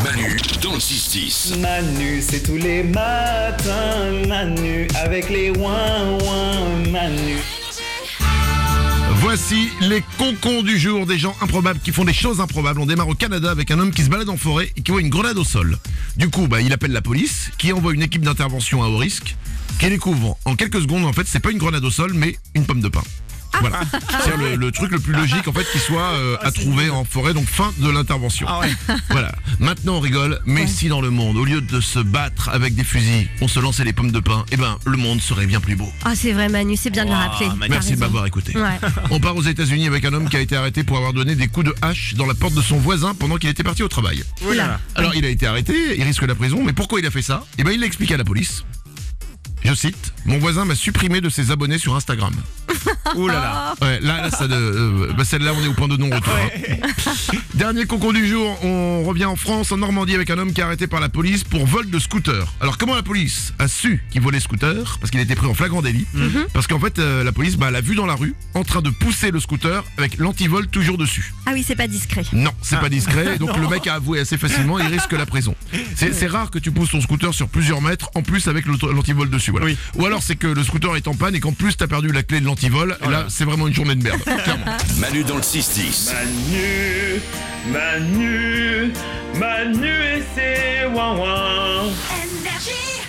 Manu dans le 6-10. Manu, c'est tous les matins. Manu, avec les ouin-ouin. Manu. Voici les concons du jour, des gens improbables qui font des choses improbables. On démarre au Canada avec un homme qui se balade en forêt et qui voit une grenade au sol. Du coup, il appelle la police, qui envoie une équipe d'intervention à haut risque, qui découvre en quelques secondes, en fait, c'est pas une grenade au sol, mais une pomme de pin. Voilà, c'est le truc le plus logique en fait qui soit à trouver en forêt, donc fin de l'intervention. Voilà, maintenant on rigole, mais si dans le monde, au lieu de se battre avec des fusils, on se lançait les pommes de pin, le monde serait bien plus beau. Ah, c'est vrai, Manu, c'est bien de le rappeler. Merci de m'avoir écouté. Ouais. On part aux États-Unis avec un homme qui a été arrêté pour avoir donné des coups de hache dans la porte de son voisin pendant qu'il était parti au travail. Oula. Alors il a été arrêté, il risque la prison, mais pourquoi il a fait ça ? Il l'a expliqué à la police. Je cite, mon voisin m'a supprimé de ses abonnés sur Instagram. Ouh là là. Ouais, là, celle-là, on est au point de non-retour. Dernier concon du jour, on revient en France, en Normandie, avec un homme qui est arrêté par la police pour vol de scooter. Alors, comment la police a su qu'il volait scooter ? Parce qu'il a été pris en flagrant délit. Parce qu'en fait, la police l'a vu dans la rue, en train de pousser le scooter avec l'antivol toujours dessus. Ah oui, c'est pas discret. Non, c'est pas discret, donc le mec a avoué assez facilement, il risque la prison. C'est rare que tu pousses ton scooter sur plusieurs mètres, en plus avec l'antivol dessus. Voilà. Oui. Ou alors c'est que le scooter est en panne et qu'en plus t'as perdu la clé de l'antivol, et là c'est vraiment une journée de merde, clairement. Manu dans le 6-10. Manu et c'est ouin-ouin. Énergie.